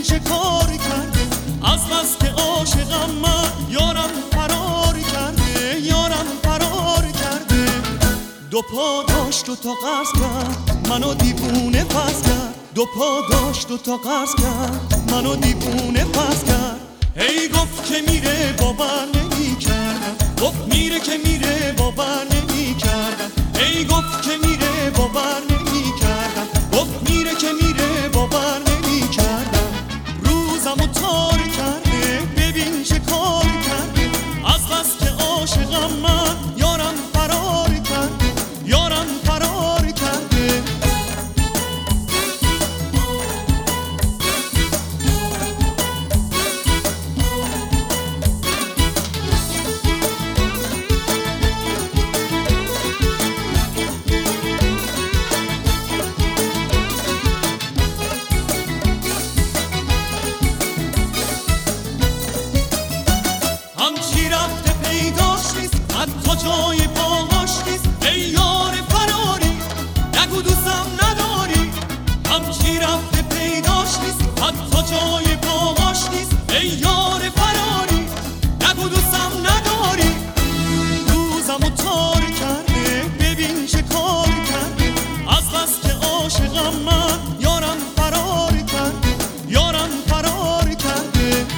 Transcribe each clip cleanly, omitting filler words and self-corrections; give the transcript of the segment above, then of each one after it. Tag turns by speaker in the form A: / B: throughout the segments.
A: شکار کرده، از بس که عاشقم من یارم فرار کرده، یارم فرار کرده. دو پا داشت و تا قرض کرد منو دیوونه پس کرد، دو پا داشت و تا قرض کرد منو دیوونه پس کرد. هی گفت که میره باور نمی کردم، گفت میره که میره باور نمی کردم. هی گفت که میره باور نمی کردم، گفت میره که میره باور نمی کردم. روزمو تار کرده ببین چه کار کرده، از بس که عاشقم من یارم فرار کرده، یارم فرار کرده. همچی رفته پیداش نیست، حتی جای پاهاش نیست. ای یار فراری نگو دوستم نداری، همچی رفته پیداش نیست، حتی جای پاهاش نیست. ای یار فراری نگو دوستم نداری. روزمو تار کرده ببین چه کار کرده، از بس که عاشقم من یارم فرار کرده، یارم فرار کرده.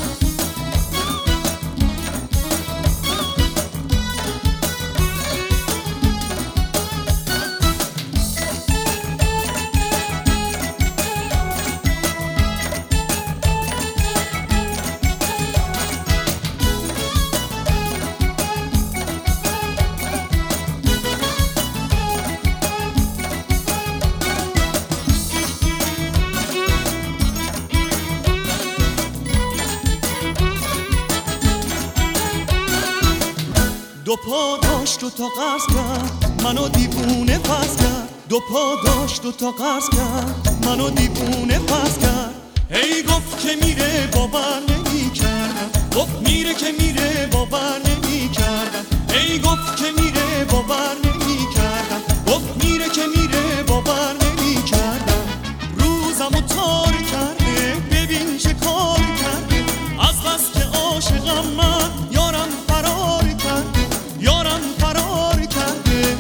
A: دو پا داشت و تا قرض کرد منو دیوونه پس کرد، دو پا داشت و تا قرض کرد منو دیوونه پس کرد. هی گفت که میره باور نمی کردم، گفت میره که میره باور نمی کردم. هی گفت که میره باور نمی کردم، گفت میره که میره باور نمی کردم. روزمو تار کرده ببین چه کار کرده، از بس که عاشقم من یارم فرار کرده، یارم فرار کرده.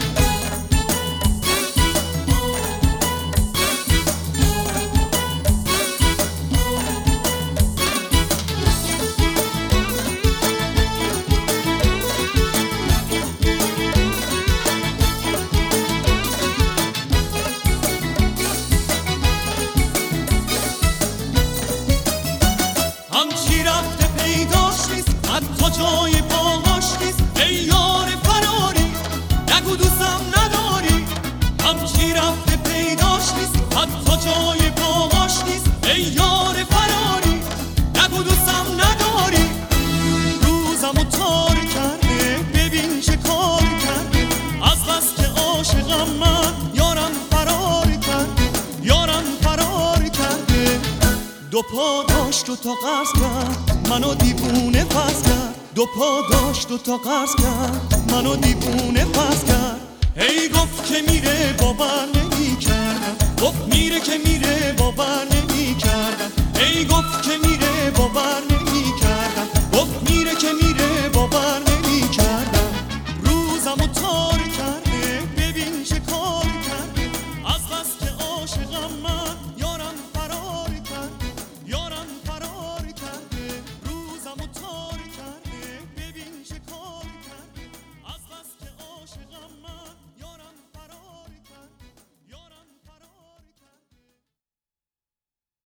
A: همچی رفته پیداش نیست، حتی جای پاهاش نیست. ای یار فراری نگو دوستم نداری، همچی رفته پیداش نیست، حتی جای پاهاش نیست. ای یار فراری نگو دوستم نداری. روزمو تار کرده ببین چه کار کرده، از بس که عاشقم من یارم فرار کرده، یارم فرار کرده. دو پا داشت و تا قرض کرد منو دیوونه پس کرد، دو پا داشت و تا قرض کرد منو دیوونه پس کرد. هی گفت که میره باور نمی کردم، گفت میره که میره باور نمی کردم. هی گفت که میره باور نمی